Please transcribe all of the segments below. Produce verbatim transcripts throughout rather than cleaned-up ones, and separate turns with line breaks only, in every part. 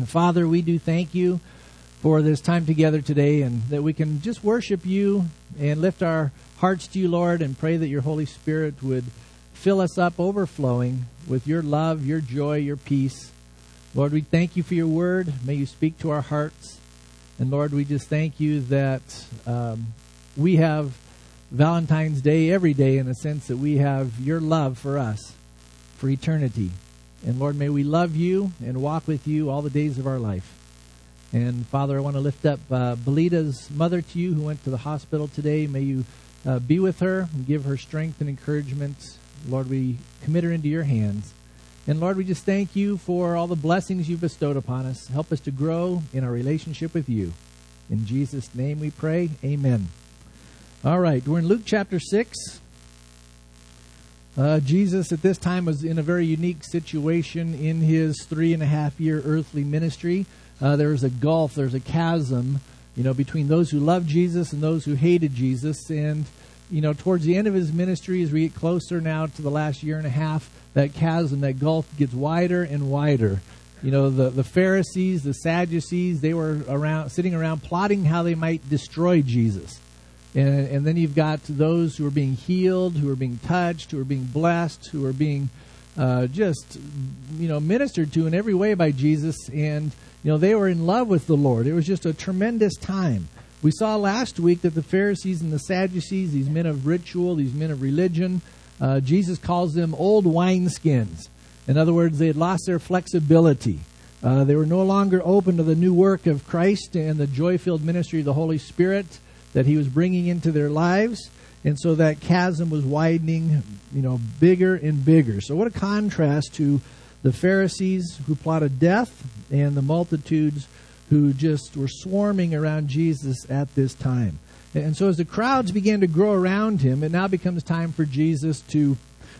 Father, we do thank you for this time together today, and that we can just worship you and lift our hearts to you, Lord, and pray that your Holy Spirit would fill us up overflowing with your love, your joy, your peace. Lord, we thank you for your word. May you speak to our hearts. And Lord, we just thank you that um, we have Valentine's Day every day, in a sense that we have your love for us for eternity. And Lord, may we love you and walk with you all the days of our life. And Father, I want to lift up uh, Belita's mother to you, who went to the hospital today. May you uh, be with her and give her strength and encouragement. Lord, we commit her into your hands. And Lord, we just thank you for all the blessings you've bestowed upon us. Help us to grow in our relationship with you. In Jesus' name we pray. Amen. All right, we're in Luke chapter six. Uh, Jesus at this time was in a very unique situation in his three and a half year earthly ministry. Uh, there was a gulf, there's a chasm, you know, between those who loved Jesus and those who hated Jesus. And, you know, towards the end of his ministry, as we get closer now to the last year and a half, that chasm, that gulf gets wider and wider. You know, the, the Pharisees, the Sadducees, they were around, sitting around plotting how they might destroy Jesus. And, and then you've got those who are being healed, who are being touched, who are being blessed, who are being uh, just, you know, ministered to in every way by Jesus. And, you know, they were in love with the Lord. It was just a tremendous time. We saw last week that the Pharisees and the Sadducees, these men of ritual, these men of religion, uh, Jesus calls them old wineskins. In other words, they had lost their flexibility. Uh, they were no longer open to the new work of Christ and the joy-filled ministry of the Holy Spirit that he was bringing into their lives. And so that chasm was widening, you know, bigger and bigger. So what a contrast to the Pharisees who plotted death and the multitudes who just were swarming around Jesus at this time. And so as the crowds began to grow around him, it now becomes time for Jesus to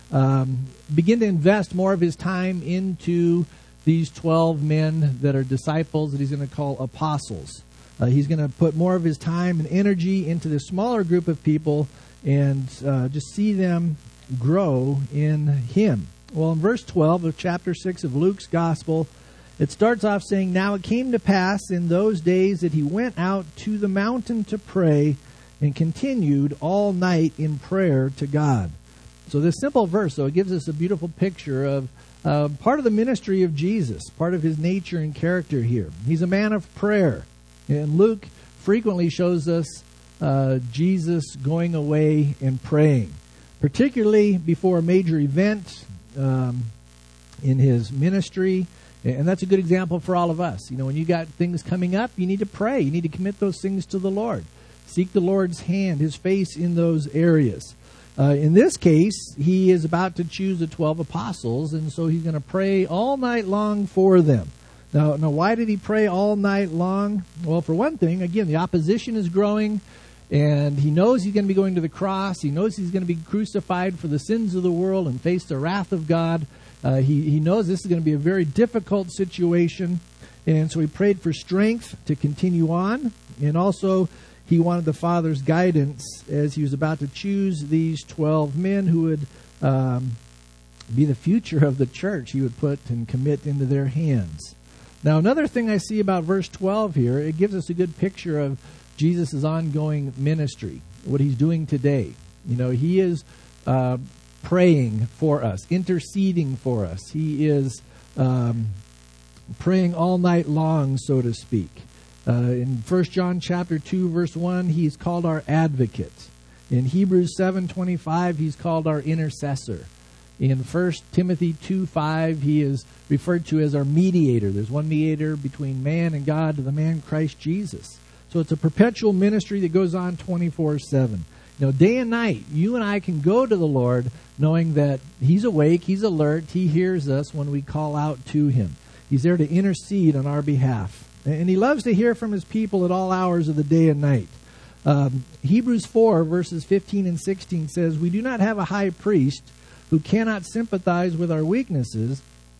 um, begin to invest more of his time into these twelve men that are disciples that he's going to call apostles. Uh, he's going to put more of his time and energy into this smaller group of people and uh, just see them grow in him. Well, in verse twelve of chapter six of Luke's Gospel, it starts off saying, "Now it came to pass in those days that he went out to the mountain to pray and continued all night in prayer to God." So this simple verse, though, it gives us a beautiful picture of uh, part of the ministry of Jesus, part of his nature and character here. He's a man of prayer. And Luke frequently shows us uh, Jesus going away and praying, particularly before a major event um, in his ministry. And that's a good example for all of us. You know, when you got things coming up, you need to pray. You need to commit those things to the Lord. Seek the Lord's hand, his face in those areas. Uh, in this case, he is about to choose the twelve apostles, and so he's going to pray all night long for them. Now, now, why did he pray all night long? Well, for one thing, again, the opposition is growing, and he knows he's going to be going to the cross. He knows he's going to be crucified for the sins of the world and face the wrath of God. Uh, he, he knows this is going to be a very difficult situation, and so he prayed for strength to continue on, and also he wanted the Father's guidance as he was about to choose these twelve men who would um, be the future of the church. He would put and commit into their hands. Now, another thing I see about verse twelve here, it gives us a good picture of Jesus' ongoing ministry, what he's doing today. You know, he is uh, praying for us, interceding for us. He is um, praying all night long, so to speak. Uh, in First John chapter two, verse one, he's called our advocate. In Hebrews seven twenty-five, he's called our intercessor. In First Timothy two five, he is referred to as our mediator. There's one mediator between man and God, the man Christ Jesus. So it's a perpetual ministry that goes on twenty-four seven. You know, day and night, you and I can go to the Lord knowing that he's awake, he's alert, he hears us when we call out to him. He's there to intercede on our behalf. And he loves to hear from his people at all hours of the day and night. Um, Hebrews four, verses fifteen and sixteen says, "We do not have a high priest who cannot sympathize with our weaknesses,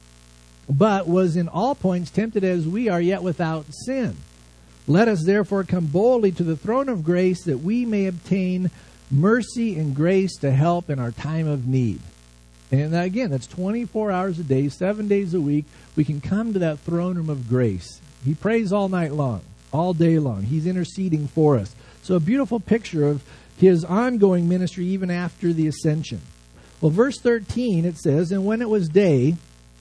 but was in all points tempted as we are, yet without sin. Let us therefore come boldly to the throne of grace, that we may obtain mercy and grace to help in our time of need." And again, that's twenty-four hours a day, seven days a week. We can come to that throne room of grace. He prays all night long, all day long. He's interceding for us. So a beautiful picture of his ongoing ministry even after the ascension. Well, verse thirteen, it says, "And when it was day,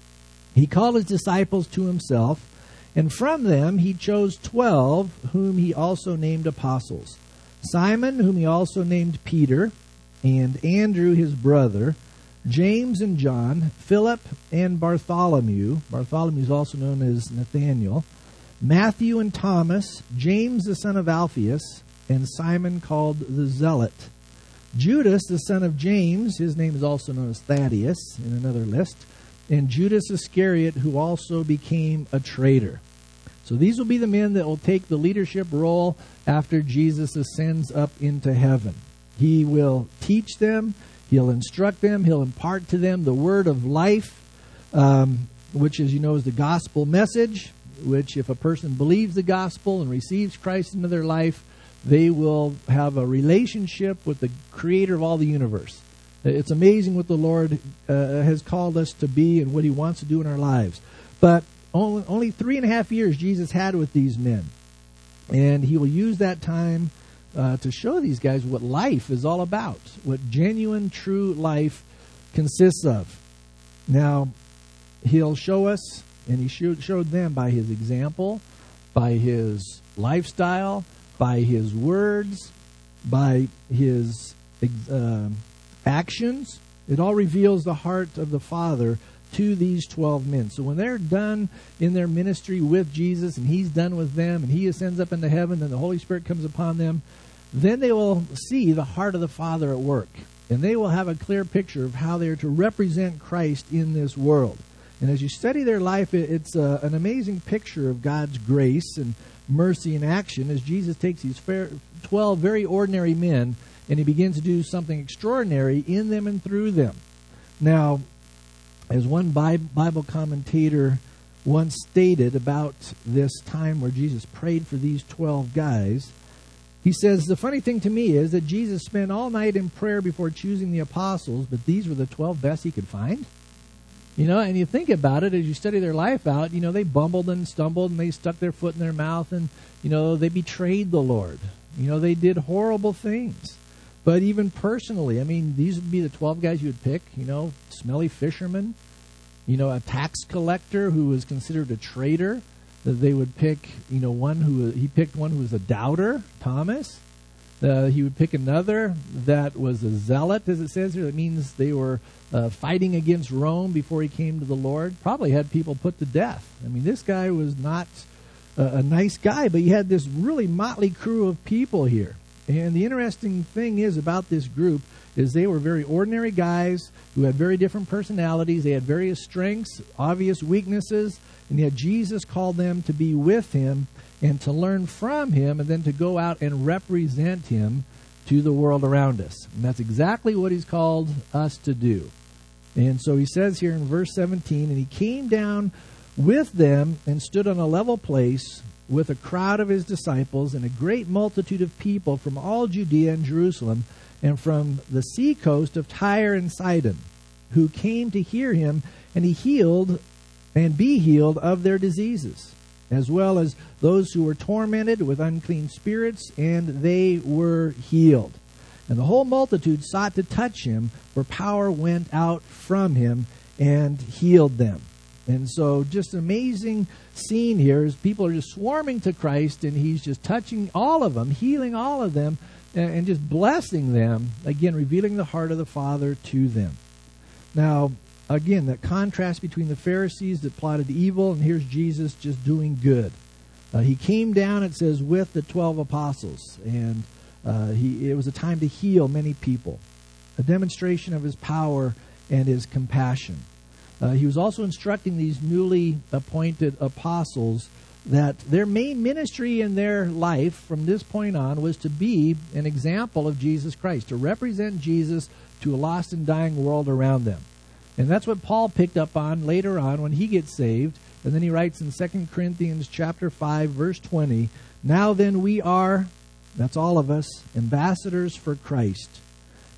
he called his disciples to himself, and from them he chose twelve, whom he also named apostles. Simon, whom he also named Peter, and Andrew his brother, James and John, Philip and Bartholomew," Bartholomew is also known as Nathaniel, "Matthew and Thomas, James the son of Alphaeus, and Simon called the Zealot, Judas the son of James," his name is also known as Thaddeus in another list, "and Judas Iscariot, who also became a traitor." So these will be the men that will take the leadership role after Jesus ascends up into heaven. He will teach them, he'll instruct them, he'll impart to them the word of life, um, which, as you know, is the gospel message, which if a person believes the gospel and receives Christ into their life, they will have a relationship with the creator of all the universe. It's amazing what the Lord uh, has called us to be and what he wants to do in our lives. But only, only three and a half years Jesus had with these men. And he will use that time uh, to show these guys what life is all about, what genuine, true life consists of. Now, he'll show us, and he showed, showed them by his example, by his lifestyle, by his words, by his uh, actions. It all reveals the heart of the Father to these twelve men. So when they're done in their ministry with Jesus, and he's done with them, and he ascends up into heaven, and the Holy Spirit comes upon them, then they will see the heart of the Father at work. And they will have a clear picture of how they are to represent Christ in this world. And as you study their life, it's uh, an amazing picture of God's grace and mercy in action as Jesus takes these twelve very ordinary men and he begins to do something extraordinary in them and through them. Now, as one Bible commentator once stated about this time where Jesus prayed for these twelve guys, he says, "The funny thing to me is that Jesus spent all night in prayer before choosing the apostles, but these were the twelve best he could find." You know, and you think about it as you study their life out, you know, they bumbled and stumbled and they stuck their foot in their mouth and, you know, they betrayed the Lord. You know, they did horrible things. But even personally, I mean, these would be the twelve guys you would pick, you know, smelly fishermen, you know, a tax collector who was considered a traitor. That they would pick, you know, one who, he picked one who was a doubter, Thomas. Uh, he would pick another that was a zealot, as it says here. That means they were uh, fighting against Rome before he came to the Lord. Probably had people put to death. I mean, this guy was not a, a nice guy, but he had this really motley crew of people here. And the interesting thing is about this group is they were very ordinary guys who had very different personalities. They had various strengths, obvious weaknesses, and yet Jesus called them to be with him and to learn from him and then to go out and represent him to the world around us. And that's exactly what he's called us to do. And so he says here in verse seventeen, "And he came down with them and stood on a level place with a crowd of his disciples and a great multitude of people from all Judea and Jerusalem and from the sea coast of Tyre and Sidon, who came to hear him, and he healed and be healed of their diseases, as well as those who were tormented with unclean spirits, and they were healed. And the whole multitude sought to touch him, for power went out from him and healed them." And so just an amazing scene here as people are just swarming to Christ, and he's just touching all of them, healing all of them, and just blessing them, again, revealing the heart of the Father to them. Now, again, that contrast between the Pharisees that plotted evil, and here's Jesus just doing good. Uh, he came down, it says, with the twelve apostles, and uh, he, it was a time to heal many people, a demonstration of his power and his compassion. Uh, he was also instructing these newly appointed apostles that their main ministry in their life from this point on was to be an example of Jesus Christ, to represent Jesus to a lost and dying world around them. And that's what Paul picked up on later on when he gets saved. And then he writes in Second Corinthians chapter five, verse twenty, "Now then we are," that's all of us, "ambassadors for Christ,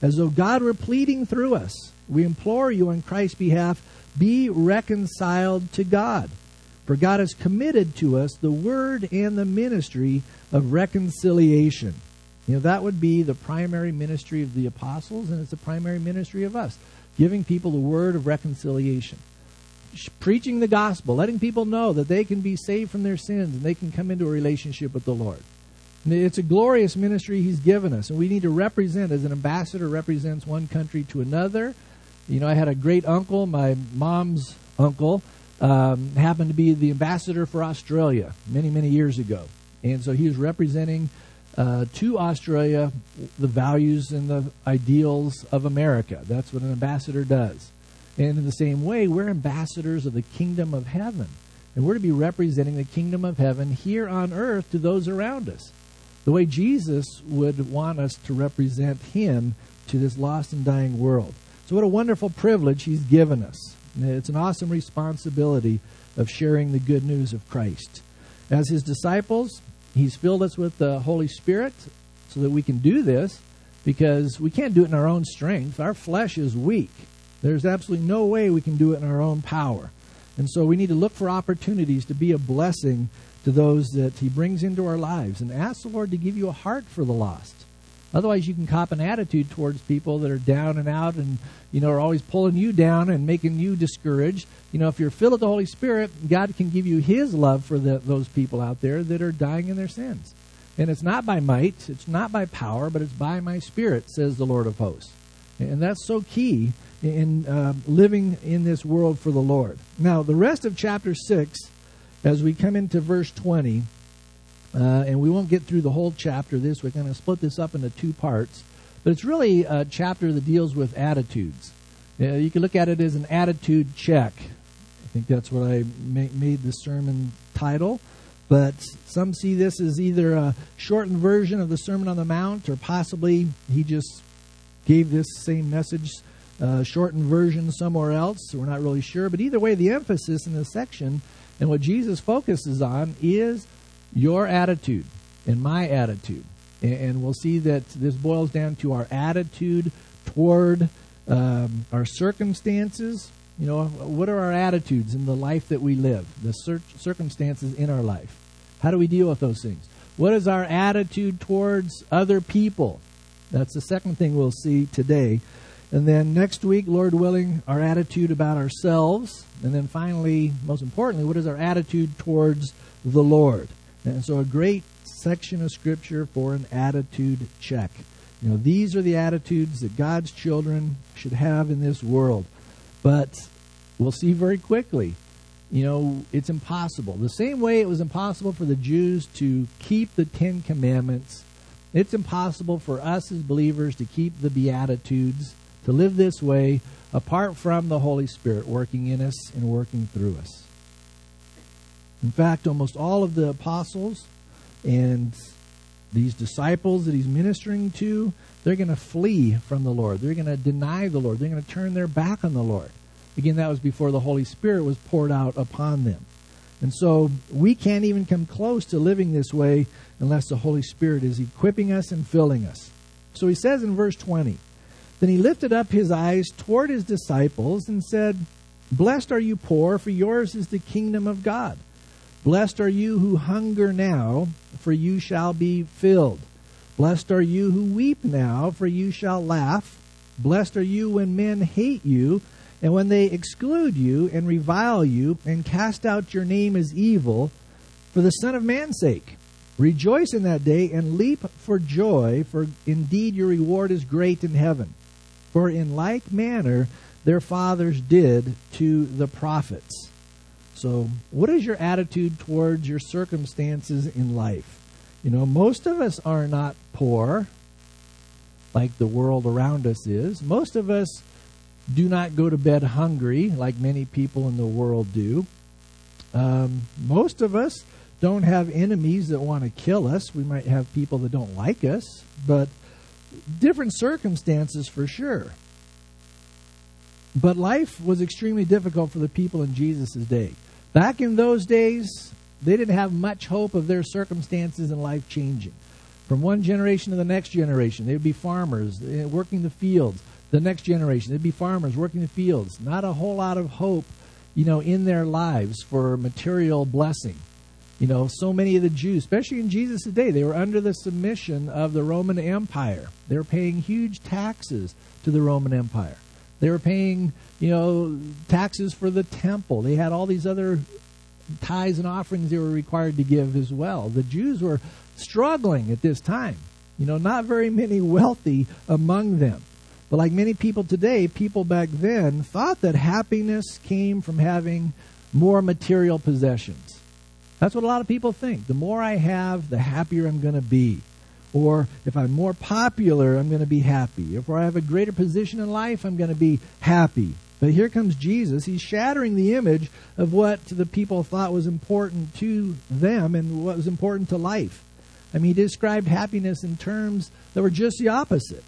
as though God were pleading through us. We implore you on Christ's behalf, be reconciled to God. For God has committed to us the word and the ministry of reconciliation. You know, that would be the primary ministry of the apostles, and it's the primary ministry of us, giving people the word of reconciliation. Preaching the gospel, letting people know that they can be saved from their sins and they can come into a relationship with the Lord. And it's a glorious ministry He's given us, and we need to represent, as an ambassador represents one country to another. You know, I had a great uncle, my mom's uncle, um, happened to be the ambassador for Australia many, many years ago. And so he was representing uh, to Australia the values and the ideals of America. That's what an ambassador does. And in the same way, we're ambassadors of the kingdom of heaven. And we're to be representing the kingdom of heaven here on earth to those around us, the way Jesus would want us to represent Him to this lost and dying world. So what a wonderful privilege He's given us. It's an awesome responsibility of sharing the good news of Christ. As His disciples, He's filled us with the Holy Spirit so that we can do this, because we can't do it in our own strength. Our flesh is weak. There's absolutely no way we can do it in our own power. And so we need to look for opportunities to be a blessing to those that He brings into our lives, and ask the Lord to give you a heart for the lost. Otherwise, you can cop an attitude towards people that are down and out and, you know, are always pulling you down and making you discouraged. You know, if you're filled with the Holy Spirit, God can give you His love for the, those people out there that are dying in their sins. And it's not by might, it's not by power, but it's by my Spirit, says the Lord of hosts. And that's so key in uh, living in this world for the Lord. Now, the rest of chapter six, as we come into verse twenty, Uh, and we won't get through the whole chapter. This we're going to split this up into two parts. But it's really a chapter that deals with attitudes. Uh, you can look at it as an attitude check. I think that's what I ma- made the sermon title. But some see this as either a shortened version of the Sermon on the Mount, or possibly he just gave this same message, uh, shortened version somewhere else. So we're not really sure. But either way, the emphasis in this section and what Jesus focuses on is your attitude and my attitude. And we'll see that this boils down to our attitude toward um, our circumstances. You know, what are our attitudes in the life that we live, the cir- circumstances in our life? How do we deal with those things? What is our attitude towards other people? That's the second thing we'll see today. And then next week, Lord willing, our attitude about ourselves. And then finally, most importantly, what is our attitude towards the Lord? And so a great section of Scripture for an attitude check. You know, these are the attitudes that God's children should have in this world. But we'll see very quickly, you know, it's impossible. The same way it was impossible for the Jews to keep the Ten Commandments, it's impossible for us as believers to keep the Beatitudes, to live this way, apart from the Holy Spirit working in us and working through us. In fact, almost all of the apostles and these disciples that He's ministering to, they're going to flee from the Lord. They're going to deny the Lord. They're going to turn their back on the Lord. Again, that was before the Holy Spirit was poured out upon them. And so we can't even come close to living this way unless the Holy Spirit is equipping us and filling us. So He says in verse twenty, "Then He lifted up His eyes toward His disciples and said, 'Blessed are you poor, for yours is the kingdom of God. Blessed are you who hunger now, for you shall be filled. Blessed are you who weep now, for you shall laugh. Blessed are you when men hate you, and when they exclude you, and revile you, and cast out your name as evil, for the Son of Man's sake. Rejoice in that day, and leap for joy, for indeed your reward is great in heaven. For in like manner their fathers did to the prophets.'" So, what is your attitude towards your circumstances in life? You know, most of us are not poor, like the world around us is. Most of us do not go to bed hungry, like many people in the world do. Um, most of us don't have enemies that want to kill us. We might have people that don't like us, but different circumstances for sure. But life was extremely difficult for the people in Jesus' day. Back in those days, they didn't have much hope of their circumstances in life changing. From one generation to the next generation, they would be farmers uh, working the fields. The next generation, they'd be farmers working the fields. Not a whole lot of hope, you know, in their lives for material blessing. You know, so many of the Jews, especially in Jesus' day, they were under the submission of the Roman Empire. They were paying huge taxes to the Roman Empire. They were paying, you know, taxes for the temple. They had all these other tithes and offerings they were required to give as well. The Jews were struggling at this time. You know, not very many wealthy among them. But like many people today, people back then thought that happiness came from having more material possessions. That's what a lot of people think. The more I have, the happier I'm going to be. Or if I'm more popular, I'm going to be happy. If I have a greater position in life, I'm going to be happy. But here comes Jesus. He's shattering the image of what the people thought was important to them and what was important to life. I mean, he described happiness in terms that were just the opposite.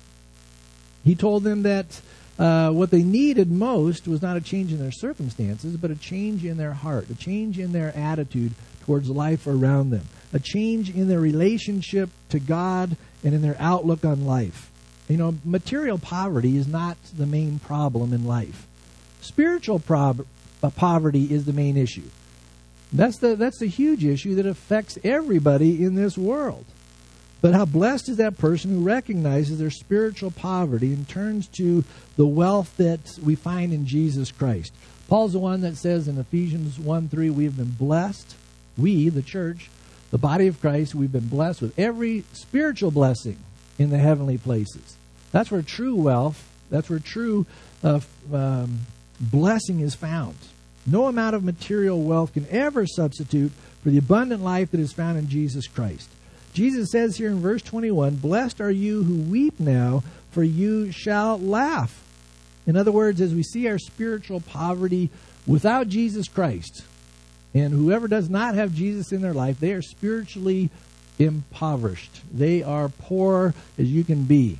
He told them that uh, what they needed most was not a change in their circumstances, but a change in their heart, a change in their attitude towards life around them, a change in their relationship to God and in their outlook on life. You know, material poverty is not the main problem in life. Spiritual prob- uh, poverty is the main issue. That's the that's the huge issue that affects everybody in this world. But how blessed is that person who recognizes their spiritual poverty and turns to the wealth that we find in Jesus Christ. Paul's the one that says in Ephesians one three, we have been blessed, we, the church, the body of Christ, we've been blessed with every spiritual blessing in the heavenly places. That's where true wealth, that's where true uh, um, blessing is found. No amount of material wealth can ever substitute for the abundant life that is found in Jesus Christ. Jesus says here in verse twenty-one, blessed are you who weep now, for you shall laugh. In other words, as we see our spiritual poverty without Jesus Christ, and whoever does not have Jesus in their life, they are spiritually impoverished. They are poor as you can be.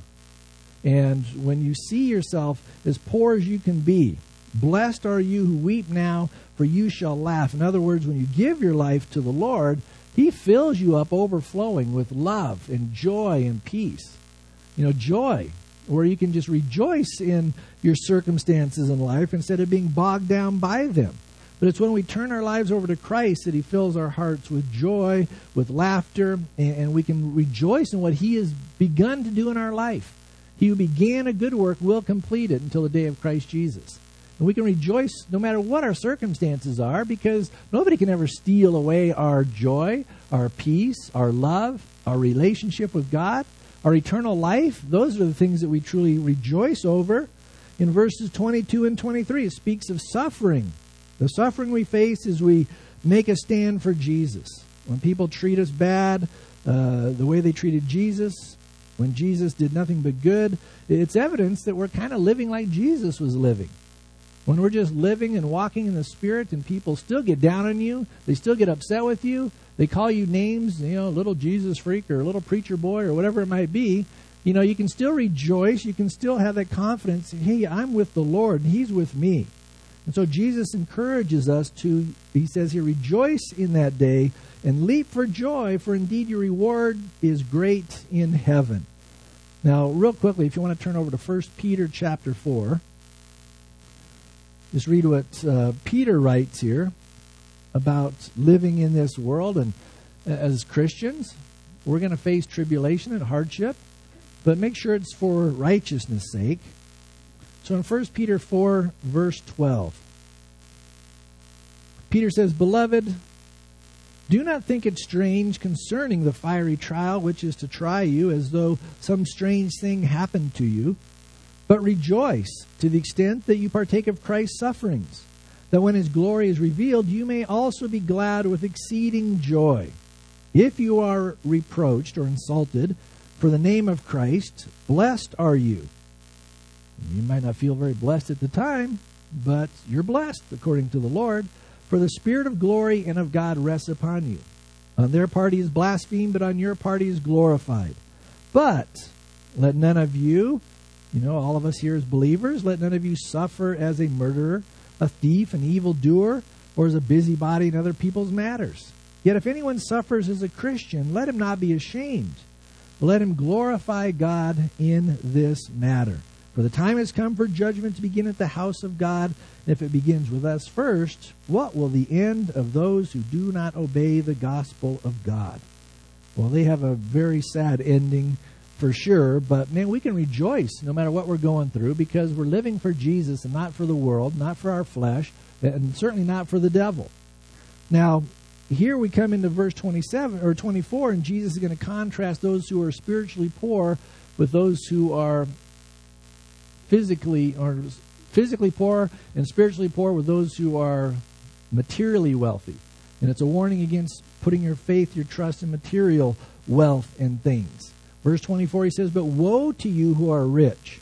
And when you see yourself as poor as you can be, blessed are you who weep now, for you shall laugh. In other words, when you give your life to the Lord, He fills you up overflowing with love and joy and peace. You know, joy, where you can just rejoice in your circumstances in life instead of being bogged down by them. But it's when we turn our lives over to Christ that He fills our hearts with joy, with laughter, and we can rejoice in what He has begun to do in our life. He who began a good work will complete it until the day of Christ Jesus. And we can rejoice no matter what our circumstances are, because nobody can ever steal away our joy, our peace, our love, our relationship with God, our eternal life. Those are the things that we truly rejoice over. In verses twenty-two and twenty-three, it speaks of suffering. The suffering we face as we make a stand for Jesus. When people treat us bad, uh, the way they treated Jesus, when Jesus did nothing but good, it's evidence that we're kind of living like Jesus was living. When we're just living and walking in the Spirit and people still get down on you, they still get upset with you, they call you names, you know, little Jesus freak or little preacher boy or whatever it might be, you know, you can still rejoice, you can still have that confidence, hey, I'm with the Lord and He's with me. And so Jesus encourages us to, He says here, rejoice in that day and leap for joy, for indeed your reward is great in heaven. Now, real quickly, if you want to turn over to First Peter chapter four, just read what uh, Peter writes here about living in this world. And as Christians, we're going to face tribulation and hardship, but make sure it's for righteousness' sake. So in First Peter four, verse twelve, Peter says, Beloved, do not think it strange concerning the fiery trial which is to try you, as though some strange thing happened to you, but rejoice to the extent that you partake of Christ's sufferings, that when His glory is revealed, you may also be glad with exceeding joy. If you are reproached or insulted for the name of Christ, blessed are you. You might not feel very blessed at the time, but you're blessed according to the Lord, for the Spirit of glory and of God rests upon you. On their part He is blasphemed, but on your part He is glorified. But let none of you, you know, all of us here as believers, let none of you suffer as a murderer, a thief, an evildoer, or as a busybody in other people's matters. Yet if anyone suffers as a Christian, let him not be ashamed, let him glorify God in this matter. For the time has come for judgment to begin at the house of God. And if it begins with us first, what will the end of those who do not obey the gospel of God? Well, they have a very sad ending for sure, but man, we can rejoice no matter what we're going through because we're living for Jesus and not for the world, not for our flesh, and certainly not for the devil. Now, here we come into verse twenty-seven or twenty-four, and Jesus is going to contrast those who are spiritually poor with those who are physically or physically poor and spiritually poor with those who are materially wealthy. And it's a warning against putting your faith, your trust in material wealth and things. Verse twenty-four, he says, "But woe to you who are rich,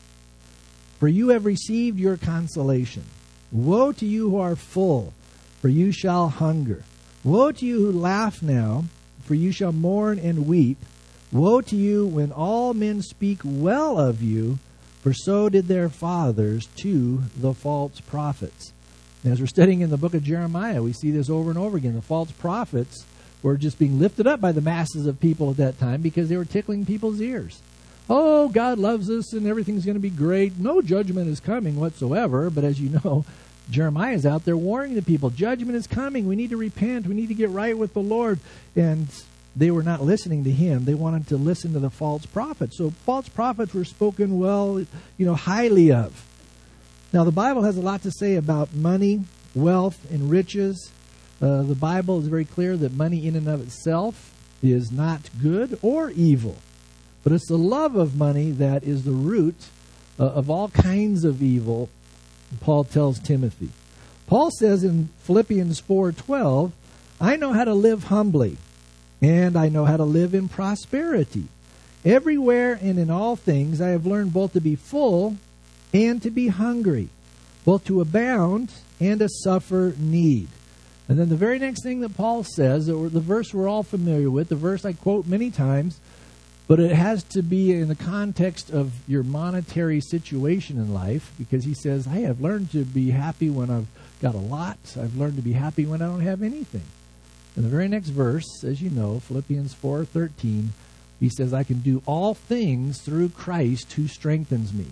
for you have received your consolation. Woe to you who are full, for you shall hunger. Woe to you who laugh now, for you shall mourn and weep. Woe to you when all men speak well of you, for so did their fathers to the false prophets." And as we're studying in the book of Jeremiah, we see this over and over again. The false prophets were just being lifted up by the masses of people at that time because they were tickling people's ears. Oh, God loves us and everything's going to be great. No judgment is coming whatsoever. But as you know, Jeremiah is out there warning the people, judgment is coming. We need to repent. We need to get right with the Lord. And they were not listening to him. They wanted to listen to the false prophets. So false prophets were spoken well, you know, highly of. Now, the Bible has a lot to say about money, wealth, and riches. Uh, the Bible is very clear that money in and of itself is not good or evil. But it's the love of money that is the root uh, of all kinds of evil, Paul tells Timothy. Paul says in Philippians four twelve, "I know how to live humbly, and I know how to live in prosperity. Everywhere and in all things I have learned both to be full and to be hungry, both to abound and to suffer need." And then the very next thing that Paul says, the verse we're all familiar with, the verse I quote many times, but it has to be in the context of your monetary situation in life, because he says, "I have learned to be happy when I've got a lot. I've learned to be happy when I don't have anything." In the very next verse, as you know, Philippians four thirteen, he says, "I can do all things through Christ who strengthens me."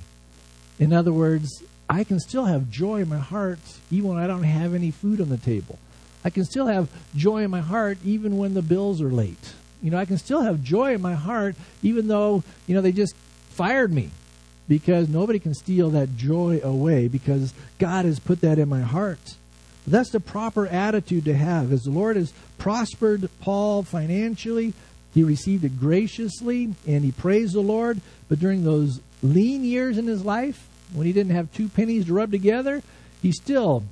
In other words, I can still have joy in my heart even when I don't have any food on the table. I can still have joy in my heart even when the bills are late. You know, I can still have joy in my heart even though, you know, they just fired me, because nobody can steal that joy away because God has put that in my heart. But that's the proper attitude to have. As the Lord has prospered Paul financially, he received it graciously and he praised the Lord. But during those lean years in his life, when he didn't have two pennies to rub together, he still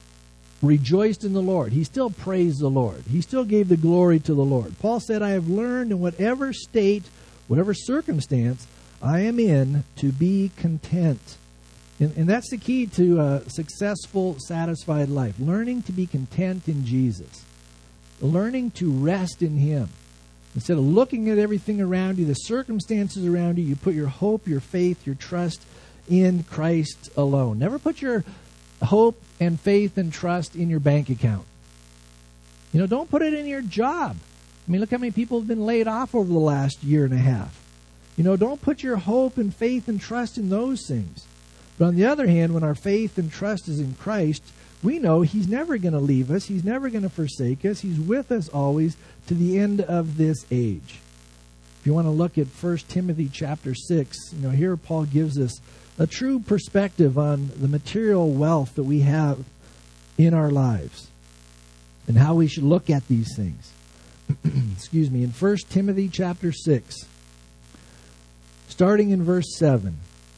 rejoiced in the Lord. He still praised the Lord. He still gave the glory to the Lord. Paul said, "I have learned in whatever state, whatever circumstance I am in, to be content." And, and that's the key to a successful, satisfied life. Learning to be content in Jesus. Learning to rest in him. Instead of looking at everything around you, the circumstances around you, you put your hope, your faith, your trust in Christ alone. Never put your hope and faith and trust in your bank account. You know, don't put it in your job. I mean, look how many people have been laid off over the last year and a half. You know, don't put your hope and faith and trust in those things. But on the other hand, when our faith and trust is in Christ, we know he's never going to leave us. He's never going to forsake us. He's with us always to the end of this age. If you want to look at First Timothy chapter six, you know, here Paul gives us a true perspective on the material wealth that we have in our lives and how we should look at these things. Excuse me. In First Timothy chapter six, starting in verse seven.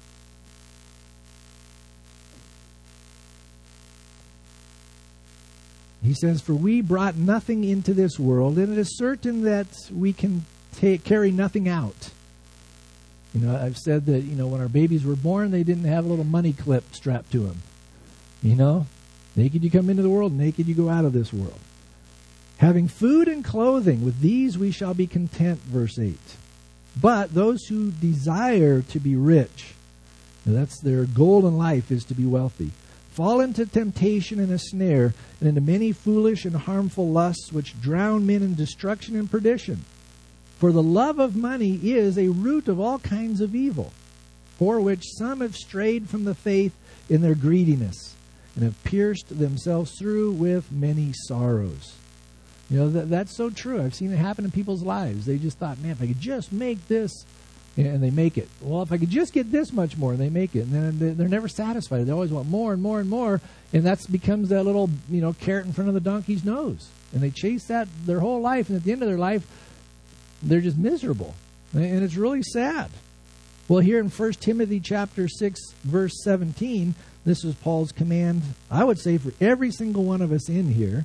He says, "For we brought nothing into this world, and it is certain that we can take, carry nothing out." You know, I've said that, you know, when our babies were born, they didn't have a little money clip strapped to them. You know, naked you come into the world, naked you go out of this world. "Having food and clothing, with these we shall be content," verse eight. "But those who desire to be rich," and that's their goal in life, is to be wealthy, "fall into temptation and a snare, and into many foolish and harmful lusts, which drown men in destruction and perdition. For the love of money is a root of all kinds of evil, for which some have strayed from the faith in their greediness, and have pierced themselves through with many sorrows. You know, that, that's so true. I've seen it happen in people's lives. They just thought, man, if I could just make this, and they make it. Well, if I could just get this much more, and they make it. And then they're never satisfied. They always want more and more and more, and that becomes that little, you know, carrot in front of the donkey's nose. And they chase that their whole life, and at the end of their life, they're just miserable. And it's really sad. Well, here in First Timothy chapter six, verse seventeen, this is Paul's command, I would say, for every single one of us in here.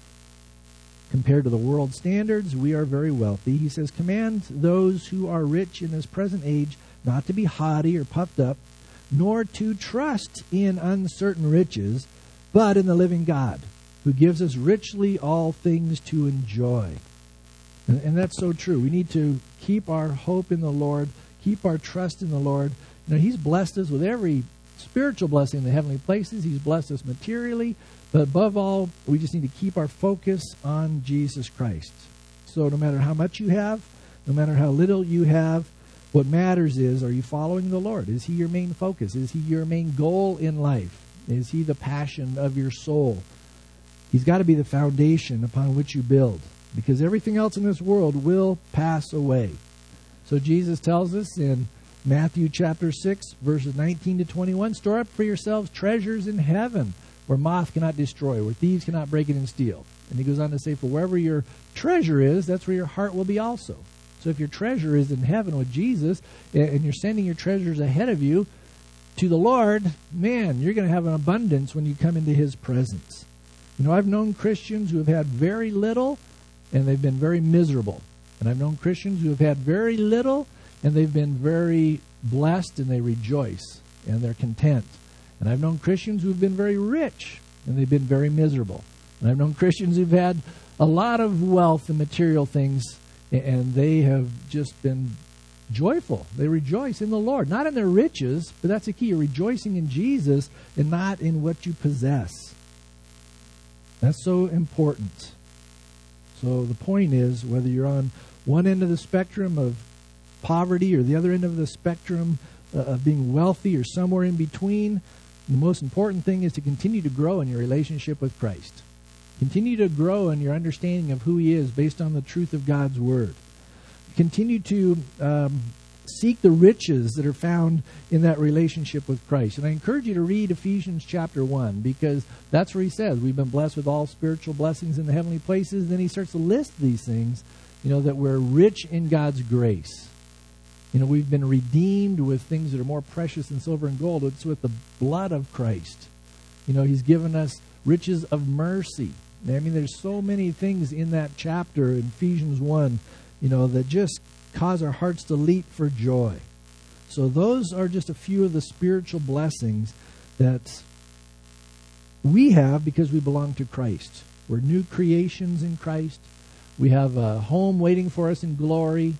Compared to the world standards, we are very wealthy. He says, command those who are rich in this present age not to be haughty or puffed up, nor to trust in uncertain riches, but in the living God, who gives us richly all things to enjoy. And, and that's so true. We need to keep our hope in the Lord, keep our trust in the Lord. You know, He's blessed us with every spiritual blessing in the heavenly places. He's blessed us materially. But above all, we just need to keep our focus on Jesus Christ. So no matter how much you have, no matter how little you have, what matters is, are you following the Lord? Is He your main focus? Is He your main goal in life? Is He the passion of your soul? He's got to be the foundation upon which you build, because everything else in this world will pass away. So Jesus tells us in Matthew chapter six, verses nineteen to twenty-one, store up for yourselves treasures in heaven, where moth cannot destroy, where thieves cannot break it and steal. And he goes on to say, for wherever your treasure is, that's where your heart will be also. So if your treasure is in heaven with Jesus, and you're sending your treasures ahead of you to the Lord, man, you're going to have an abundance when you come into His presence. You know, I've known Christians who have had very little, and they've been very miserable. And I've known Christians who have had very little, and they've been very blessed, and they rejoice, and they're content. And I've known Christians who've been very rich, and they've been very miserable. And I've known Christians who've had a lot of wealth and material things, and they have just been joyful. They rejoice in the Lord. Not in their riches, but that's the key. You're rejoicing in Jesus and not in what you possess. That's so important. So the point is, whether you're on one end of the spectrum of poverty or the other end of the spectrum uh, of being wealthy or somewhere in between, the most important thing is to continue to grow in your relationship with Christ. Continue to grow in your understanding of who He is based on the truth of God's Word. Continue to um, seek the riches that are found in that relationship with Christ. And I encourage you to read Ephesians chapter one, because that's where he says we've been blessed with all spiritual blessings in the heavenly places. And then he starts to list these things, you know, that we're rich in God's grace. You know, we've been redeemed with things that are more precious than silver and gold. It's with the blood of Christ. You know, He's given us riches of mercy. I mean, there's so many things in that chapter in Ephesians one, you know, that just cause our hearts to leap for joy. So those are just a few of the spiritual blessings that we have because we belong to Christ. We're new creations in Christ. We have a home waiting for us in glory.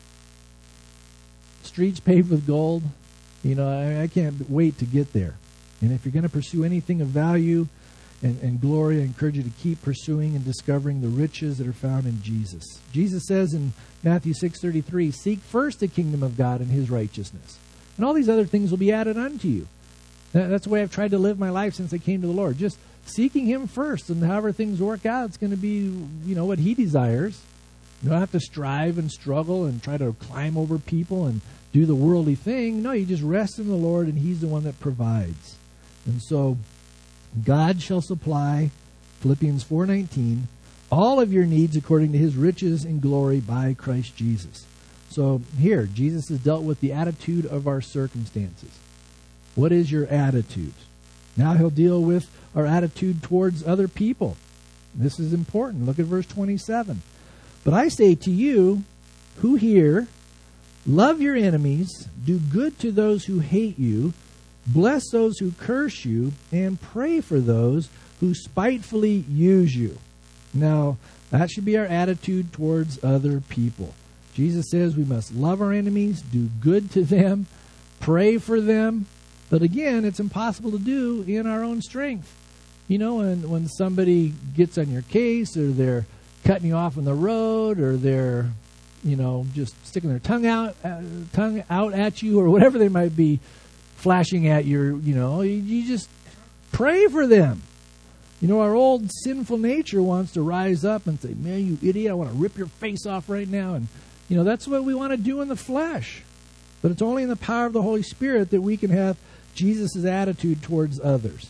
Streets paved with gold. You know, I, I can't wait to get there. And if you're going to pursue anything of value and, and glory, I encourage you to keep pursuing and discovering the riches that are found in Jesus. Jesus says in Matthew six thirty-three, seek first the kingdom of God and His righteousness, and all these other things will be added unto you. That, that's the way I've tried to live my life since I came to the Lord. Just seeking Him first, and however things work out, it's going to be, you know, what He desires. You don't have to strive and struggle and try to climb over people and do the worldly thing. No, you just rest in the Lord, and He's the one that provides. And so God shall supply, Philippians four nineteen, all of your needs according to His riches and glory by Christ Jesus. So here, Jesus has dealt with the attitude of our circumstances. What is your attitude? Now He'll deal with our attitude towards other people. This is important. Look at verse twenty-seven. But I say to you who hear, love your enemies, do good to those who hate you, bless those who curse you, and pray for those who spitefully use you. Now, that should be our attitude towards other people. Jesus says we must love our enemies, do good to them, pray for them. But again, it's impossible to do in our own strength. You know, when, when somebody gets on your case, or they're cutting you off on the road, or they're, you know, just sticking their tongue out, uh, tongue out at you, or whatever they might be flashing at you, you know, you, you just pray for them. You know, our old sinful nature wants to rise up and say, man, you idiot, I want to rip your face off right now. And, you know, that's what we want to do in the flesh. But it's only in the power of the Holy Spirit that we can have Jesus' attitude towards others.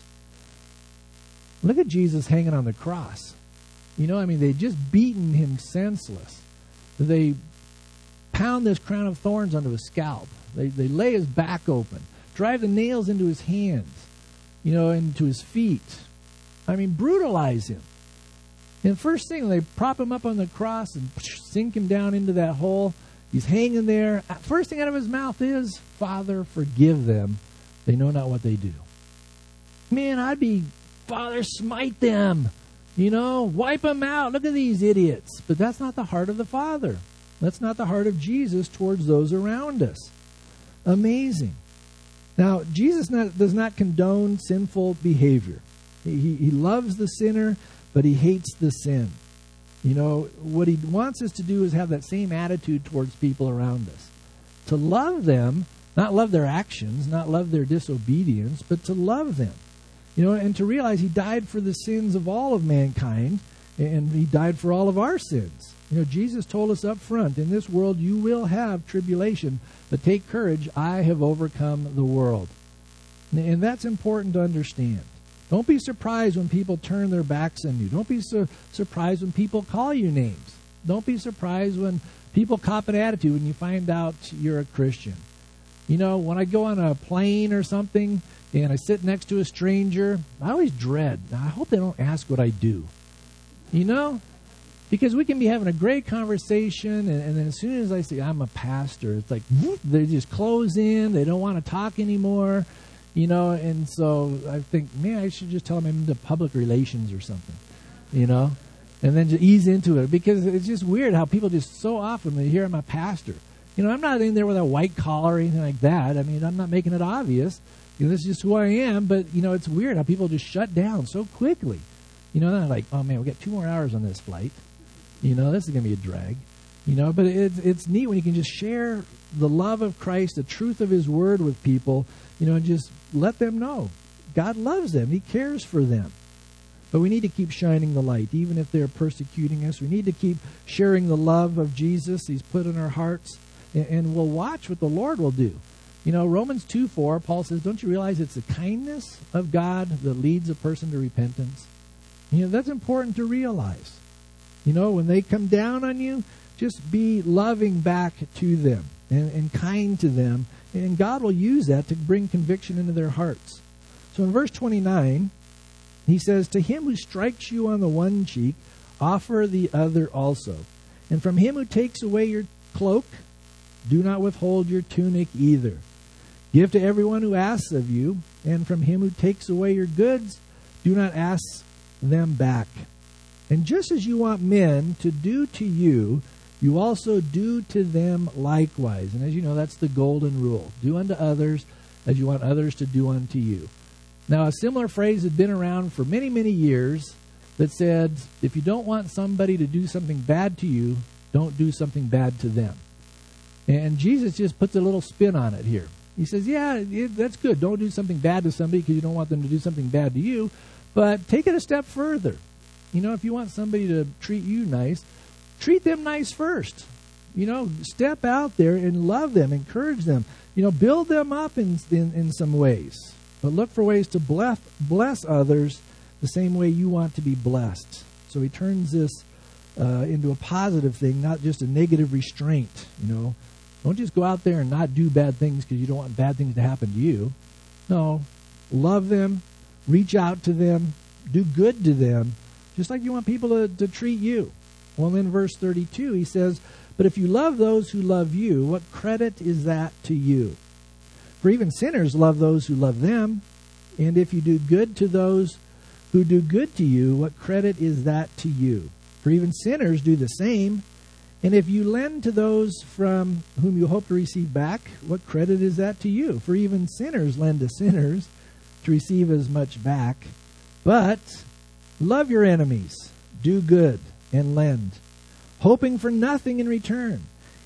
Look at Jesus hanging on the cross. You know, I mean, they just beaten him senseless. They pound this crown of thorns onto his scalp. They, they lay his back open, drive the nails into his hands, you know, into his feet. I mean, brutalize him. And first thing, they prop him up on the cross and sink him down into that hole. He's hanging there. First thing out of his mouth is, Father, forgive them. They know not what they do. Man, I'd be, Father, smite them. You know, wipe them out. Look at these idiots. But that's not the heart of the Father. That's not the heart of Jesus towards those around us. Amazing. Now, Jesus not, does not condone sinful behavior. He, he loves the sinner, but he hates the sin. You know, what he wants us to do is have that same attitude towards people around us. To love them, not love their actions, not love their disobedience, but to love them. You know, and to realize he died for the sins of all of mankind, and he died for all of our sins. You know, Jesus told us up front, in this world you will have tribulation, but take courage, I have overcome the world. And that's important to understand. Don't be surprised when people turn their backs on you. Don't be su- surprised when people call you names. Don't be surprised when people cop an attitude when you find out you're a Christian. You know, when I go on a plane or something and I sit next to a stranger, I always dread, I hope they don't ask what I do. You know? Because we can be having a great conversation, and, and then as soon as I say I'm a pastor, it's like whoop, they just close in. They don't want to talk anymore. You know, and so I think, man, I should just tell them I'm into public relations or something, you know, and then just ease into it, because it's just weird how people just so often they hear I'm a pastor. You know, I'm not in there with a white collar or anything like that. I mean, I'm not making it obvious. You know, this is just who I am, but, you know, it's weird how people just shut down so quickly. You know, they're like, oh, man, we got two more hours on this flight. You know, this is going to be a drag. You know, but it's, it's neat when you can just share the love of Christ, the truth of his word with people, you know, and just let them know God loves them. He cares for them. But we need to keep shining the light, even if they're persecuting us. We need to keep sharing the love of Jesus he's put in our hearts, and, and we'll watch what the Lord will do. You know, Romans two four, Paul says, don't you realize it's the kindness of God that leads a person to repentance? You know, that's important to realize. You know, when they come down on you, just be loving back to them and, and kind to them. And God will use that to bring conviction into their hearts. So in verse twenty-nine, he says, to him who strikes you on the one cheek, offer the other also. And from him who takes away your cloak, do not withhold your tunic either. Give to everyone who asks of you, and from him who takes away your goods, do not ask them back. And just as you want men to do to you, you also do to them likewise. And as you know, that's the golden rule. Do unto others as you want others to do unto you. Now, a similar phrase had been around for many, many years that said, if you don't want somebody to do something bad to you, don't do something bad to them. And Jesus just puts a little spin on it here. He says, yeah, it, that's good. Don't do something bad to somebody because you don't want them to do something bad to you. But take it a step further. You know, if you want somebody to treat you nice, treat them nice first. You know, step out there and love them, encourage them. You know, build them up in in, in some ways. But look for ways to bless, bless others the same way you want to be blessed. So he turns this uh, into a positive thing, not just a negative restraint. You know, don't just go out there and not do bad things because you don't want bad things to happen to you. No, love them, reach out to them, do good to them, just like you want people to, to treat you. Well, in verse thirty-two, he says, but if you love those who love you, what credit is that to you? For even sinners love those who love them. And if you do good to those who do good to you, what credit is that to you? For even sinners do the same. And if you lend to those from whom you hope to receive back, what credit is that to you? For even sinners lend to sinners to receive as much back. But love your enemies, do good, and lend, hoping for nothing in return.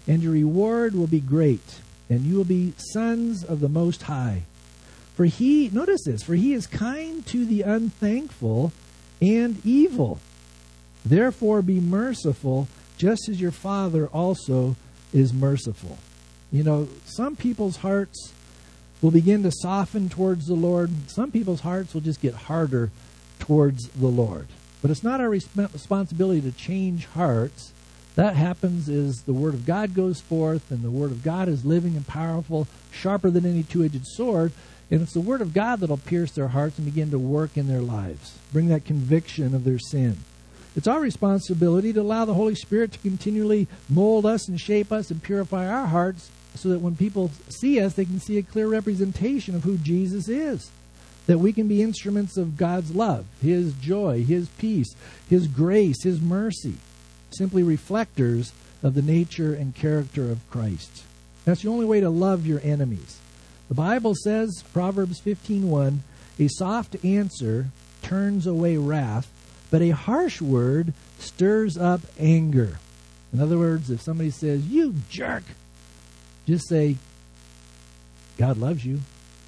and your reward will be great, and you will be sons of the Most High. For he, notice this, for he is kind to the unthankful and evil. Therefore be merciful, just as your Father also is merciful. You know, some people's hearts will begin to soften towards the Lord. Some people's hearts will just get harder towards the Lord. But it's not our resp- responsibility to change hearts. That happens as the Word of God goes forth, and the Word of God is living and powerful, sharper than any two-edged sword. And it's the Word of God that will pierce their hearts and begin to work in their lives, bring that conviction of their sin. It's our responsibility to allow the Holy Spirit to continually mold us and shape us and purify our hearts so that when people see us, they can see a clear representation of who Jesus is. That we can be instruments of God's love, His joy, His peace, His grace, His mercy. Simply reflectors of the nature and character of Christ. That's the only way to love your enemies. The Bible says, Proverbs fifteen one, a soft answer turns away wrath, but a harsh word stirs up anger. In other words, if somebody says, you jerk, just say, God loves you.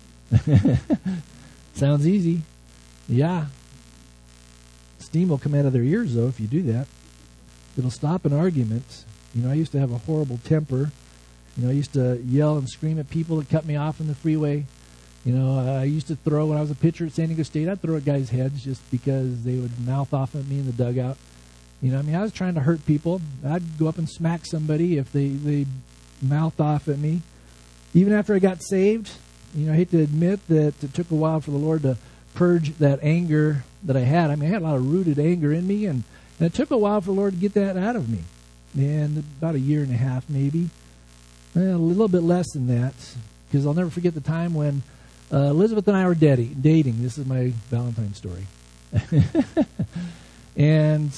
Sounds easy. Yeah. Steam will come out of their ears, though, if you do that. It'll stop an argument. You know, I used to have a horrible temper. You know, I used to yell and scream at people that cut me off in the freeway. You know, I used to throw, when I was a pitcher at San Diego State, I'd throw at guys' heads just because they would mouth off at me in the dugout. You know, I mean, I was trying to hurt people. I'd go up and smack somebody if they, they mouthed off at me. Even after I got saved, you know, I hate to admit that it took a while for the Lord to purge that anger that I had. I mean, I had a lot of rooted anger in me, and, and it took a while for the Lord to get that out of me. And about a year and a half, maybe. Well, a little bit less than that, because I'll never forget the time when uh, Elizabeth and I were daddy, dating. This is my Valentine's story. And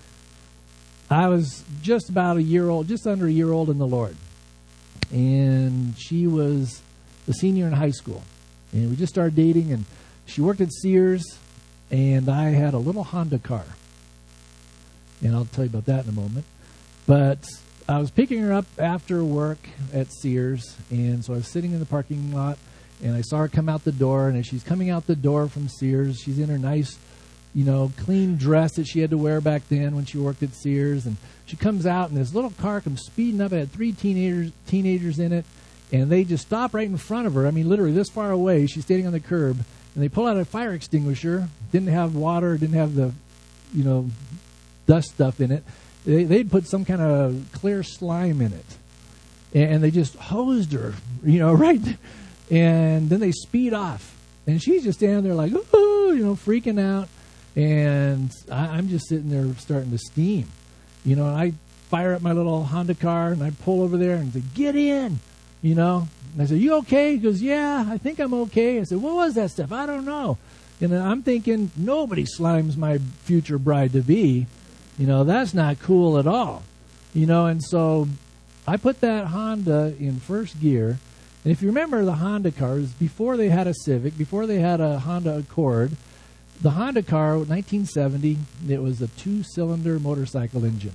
I was just about a year old, just under a year old in the Lord. And she was a senior in high school. And we just started dating, and she worked at Sears, and I had a little Honda car. And I'll tell you about that in a moment. But I was picking her up after work at Sears, and so I was sitting in the parking lot, and I saw her come out the door, and as she's coming out the door from Sears, she's in her nice, you know, clean dress that she had to wear back then when she worked at Sears, and she comes out, and this little car comes speeding up. It had three teenagers, teenagers in it, and they just stop right in front of her. I mean, literally this far away. She's standing on the curb, and they pull out a fire extinguisher. Didn't have water, didn't have the, you know, dust stuff in it. They, they'd put some kind of clear slime in it. And they just hosed her, you know, right? And then they speed off. And she's just standing there like, ooh, you know, freaking out. And I, I'm just sitting there starting to steam. You know, and I fire up my little Honda car, and I pull over there and say, get in, you know. And I said, you okay? He goes, yeah, I think I'm okay. I said, what was that stuff? I don't know. And I'm thinking, nobody slimes my future bride-to-be. You know, that's not cool at all. You know, and so I put that Honda in first gear. And if you remember the Honda cars, before they had a Civic, before they had a Honda Accord, the Honda car, nineteen seventy, it was a two-cylinder motorcycle engine.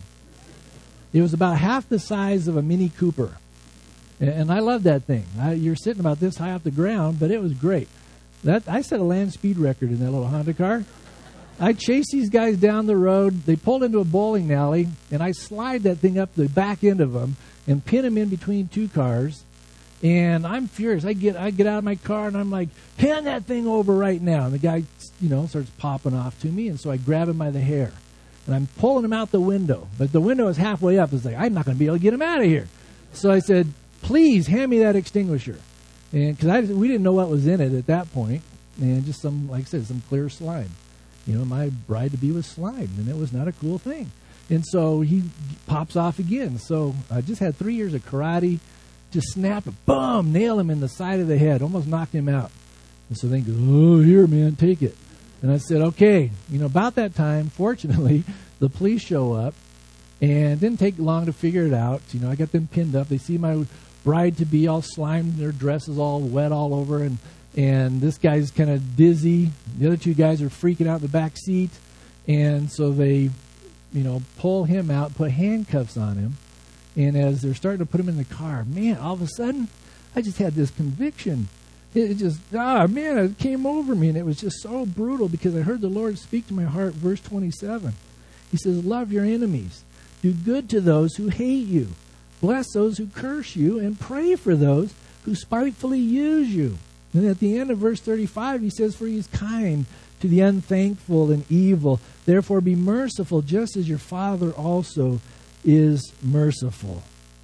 It was about half the size of a Mini Cooper. And I loved that thing. I, you're sitting about this high off the ground, but it was great. That I set a land speed record in that little Honda car. I chased these guys down the road. They pulled into a bowling alley, and I slide that thing up the back end of them and pin them in between two cars. And I'm furious. I get I get out of my car, and I'm like, hand that thing over right now. And the guy, you know, starts popping off to me, and so I grab him by the hair. And I'm pulling him out the window. But the window is halfway up. It's like, I'm not going to be able to get him out of here. So I said, please hand me that extinguisher. And because we didn't know what was in it at that point. And just some, like I said, some clear slime. You know, my bride-to-be was slime, and it was not a cool thing. And so he pops off again. So I just had three years of karate. Just snap it, boom, nail him in the side of the head. Almost knocked him out. And so they go, oh, here, man, take it. And I said, okay. You know, about that time, fortunately, the police show up. And it didn't take long to figure it out. You know, I got them pinned up. They see my bride-to-be all slimed. Their dress is all wet all over. And And this guy's kind of dizzy. The other two guys are freaking out in the back seat. And so they, you know, pull him out, put handcuffs on him. And as they're starting to put him in the car, man, all of a sudden, I just had this conviction. It it just, ah, man, it came over me, and it was just so brutal because I heard the Lord speak to my heart, verse twenty-seven. He says, love your enemies. Do good to those who hate you. Bless those who curse you, and pray for those who spitefully use you. And at the end of verse thirty-five, he says, for he is kind to the unthankful and evil. Therefore be merciful, just as your Father also is merciful.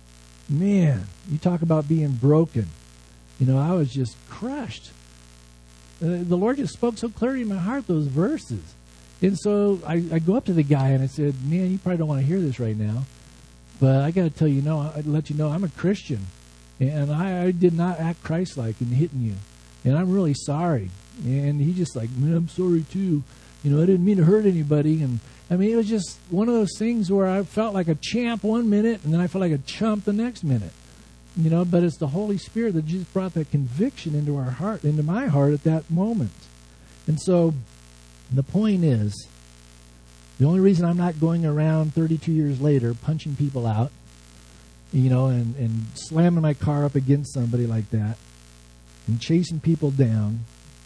Man, you talk about being broken. You know, I was just crushed. Uh, the Lord just spoke so clearly in my heart, those verses. And so I, I go up to the guy and I said, man, you probably don't want to hear this right now, but I got to tell you, no, I'd let you know I'm a Christian. And I, I did not act Christ-like in hitting you. And I'm really sorry. And he just like, man, I'm sorry too. You know, I didn't mean to hurt anybody. And I mean, it was just one of those things where I felt like a champ one minute and then I felt like a chump the next minute. You know, but it's the Holy Spirit that just brought that conviction into our heart, into my heart at that moment. And so the point is, the only reason I'm not going around thirty-two years later punching people out, you know, and, and slamming my car up against somebody like that and chasing people down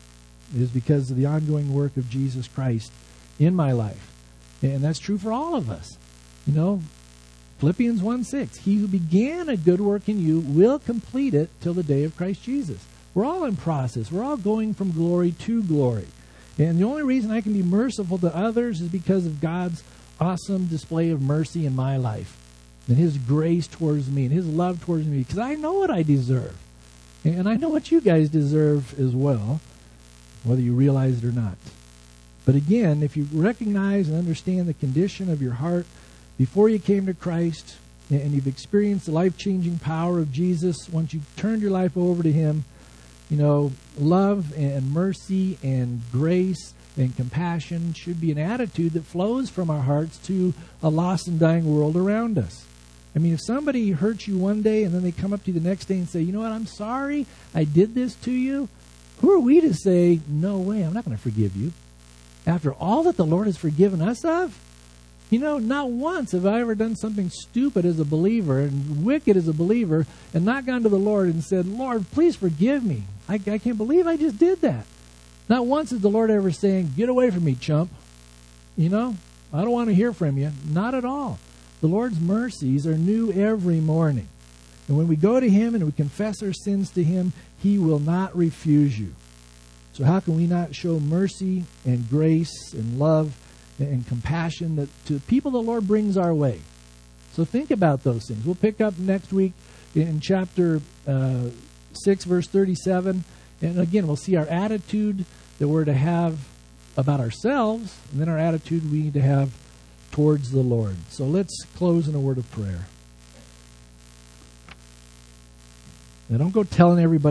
is because of the ongoing work of Jesus Christ in my life. And that's true for all of us. You know, Philippians one six, he who began a good work in you will complete it till the day of Christ Jesus. We're all in process. We're all going from glory to glory. And the only reason I can be merciful to others is because of God's awesome display of mercy in my life and his grace towards me and his love towards me, because I know what I deserve. And I know what you guys deserve as well, whether you realize it or not. But again, if you recognize and understand the condition of your heart before you came to Christ, and you've experienced the life-changing power of Jesus, once you've turned your life over to him, you know, love and mercy and grace and compassion should be an attitude that flows from our hearts to a lost and dying world around us. I mean, if somebody hurts you one day and then they come up to you the next day and say, you know what, I'm sorry, I did this to you, who are we to say, no way, I'm not going to forgive you? After all that the Lord has forgiven us of? You know, not once have I ever done something stupid as a believer and wicked as a believer and not gone to the Lord and said, Lord, please forgive me. I, I can't believe I just did that. Not once is the Lord ever saying, get away from me, chump. You know, I don't want to hear from you. Not at all. The Lord's mercies are new every morning. And when we go to him and we confess our sins to him, he will not refuse you. So how can we not show mercy and grace and love and compassion that to people the Lord brings our way? So think about those things. We'll pick up next week in chapter uh, six, verse thirty-seven. And again, we'll see our attitude that we're to have about ourselves, and then our attitude we need to have towards the Lord. So let's close in a word of prayer. Now don't go telling everybody